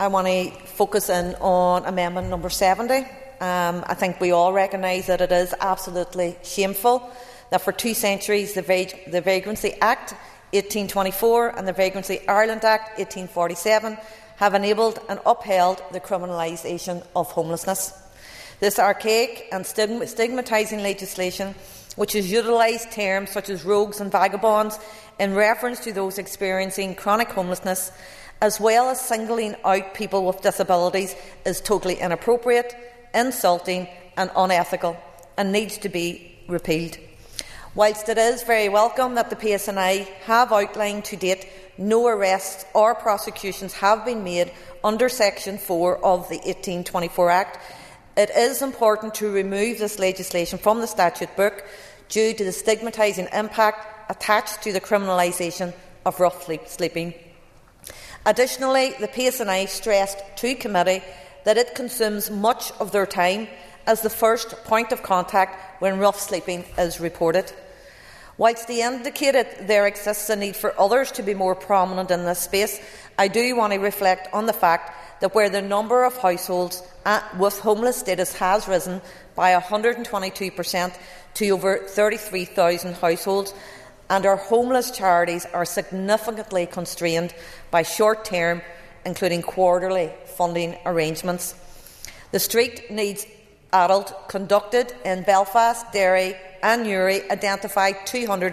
I want to focus in on amendment number 70. I think we all recognise that it is absolutely shameful that for 2 centuries the Vagrancy Act 1824 and the Vagrancy Ireland Act 1847 have enabled and upheld the criminalisation of homelessness. This archaic and stigmatising legislation, which has utilised terms such as rogues and vagabonds in reference to those experiencing chronic homelessness, as well as singling out people with disabilities, is totally inappropriate, insulting and unethical, and needs to be repealed. Whilst it is very welcome that the PSNI have outlined to date no arrests or prosecutions have been made under Section 4 of the 1824 Act, it is important to remove this legislation from the statute book due to the stigmatising impact attached to the criminalisation of rough sleeping. Additionally, the PSNI stressed to committee that it consumes much of their time as the first point of contact when rough sleeping is reported. Whilst they indicated there exists a need for others to be more prominent in this space, I do want to reflect on the fact that where the number of households with homeless status has risen by 122% to over 33,000 households, and our homeless charities are significantly constrained by short-term, including quarterly, funding arrangements. The Street Needs Adult conducted in Belfast, Derry and Newry identified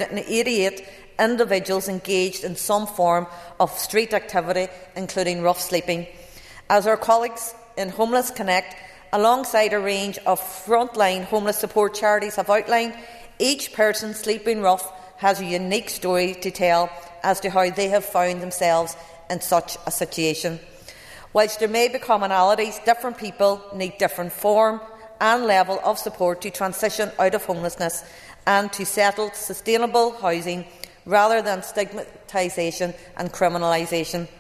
288 individuals engaged in some form of street activity, including rough sleeping. As our colleagues in Homeless Connect, alongside a range of frontline homeless support charities have outlined, each person sleeping rough has a unique story to tell as to how they have found themselves in such a situation. Whilst there may be commonalities, different people need different form and level of support to transition out of homelessness and to settle sustainable housing rather than stigmatisation and criminalisation.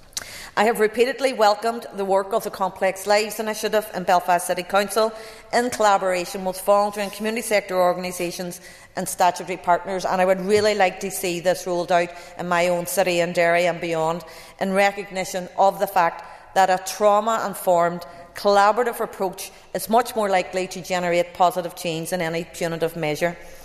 I have repeatedly welcomed the work of the Complex Lives Initiative in Belfast City Council in collaboration with voluntary and community sector organisations and statutory partners, and I would really like to see this rolled out in my own city and Derry and beyond, in recognition of the fact that a trauma-informed, collaborative approach is much more likely to generate positive change than any punitive measure.